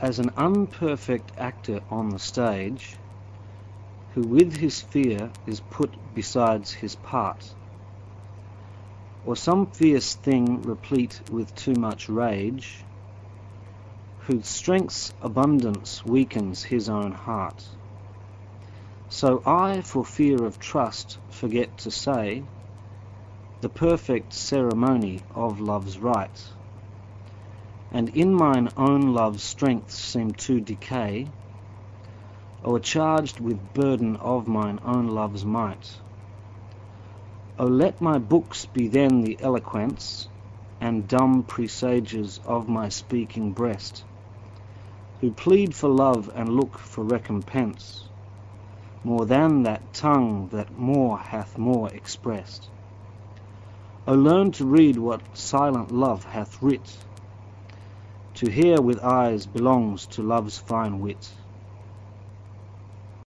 as an unperfect actor on the stage, who with his fear is put besides his part, or some fierce thing replete with too much rage, whose strength's abundance weakens his own heart. So I, for fear of trust, forget to say the perfect ceremony of love's rite, and in mine own love's strength seem to decay, o'ercharged with burden of mine own love's might. O let my books be then the eloquence and dumb presages of my speaking breast, who plead for love and look for recompense, more than that tongue that more hath more expressed. O learn to read what silent love hath writ, to hear with eyes belongs to love's fine wit.